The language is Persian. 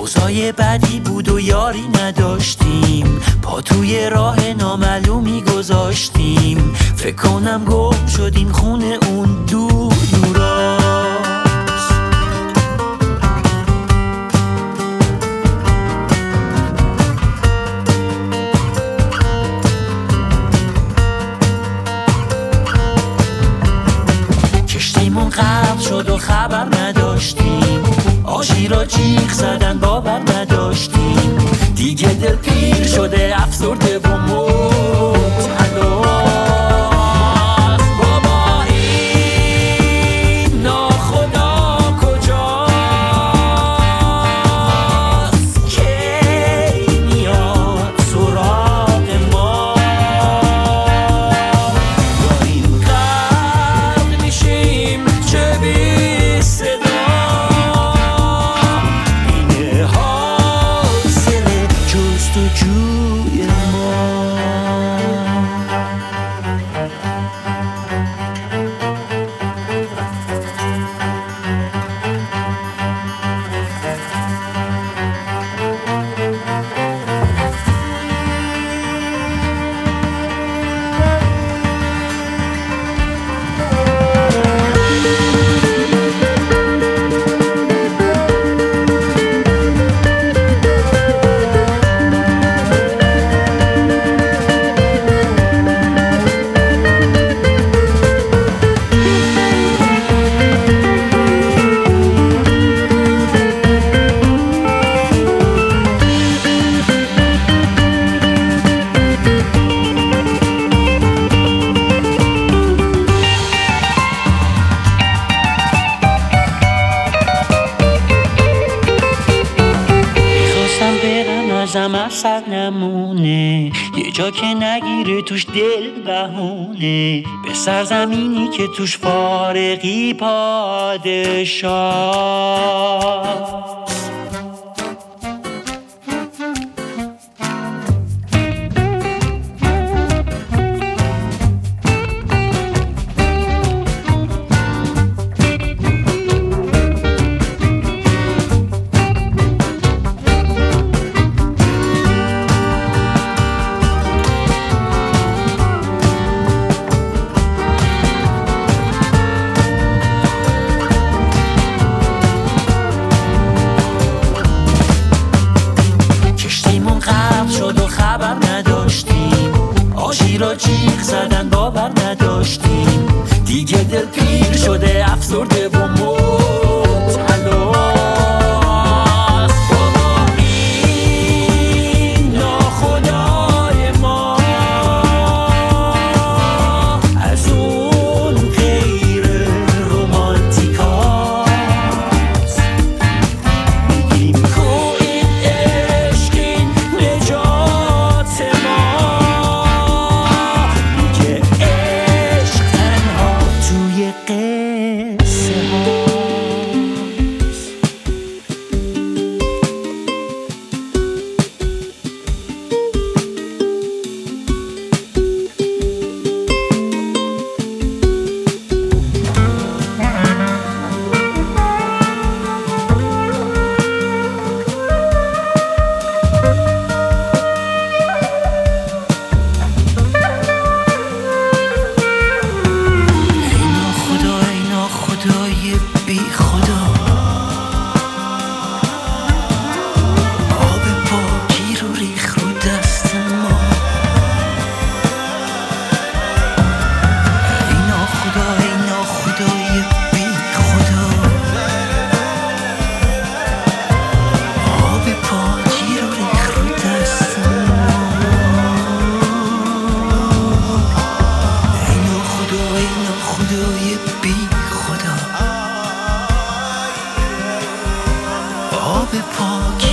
اوضاع بدی بود و یاری نداشتیم، پا توی راه نامعلومی گذاشتیم. فکر کنم گم شدیم خونه اون دور دوراست. کشتیمون غرق شد و خبر نداشتیم، آشی را جیغ زدن باور نداشتیم. دیگه دل پیر شده افسرده و مبتلا. بابا این ناخدا کجاست کی میاد سراغ ما؟ داریم غرق میشیم چه بی صدا. جوی ما ازم اثر نمونه، یه جا که نگیره توش دل بهونه، به سرزمینی که توش فارغی پادشاه. آشی را جیغ زدن باور نداشتیم، دیگه دل پیر شده افسرده و مبتلا. بابا این ناخدای ما از اون غیر رومانتیکاست. میگیم کو این عشق این نجات ما. بی خدا آب پاکی رو ریخ رو دست ما. ای ناخدا ای ناخدای بی خدا، آب پاکی رو ریخ رو دست ما. ای ناخدا ای ناخدای بی خدا، آب پاک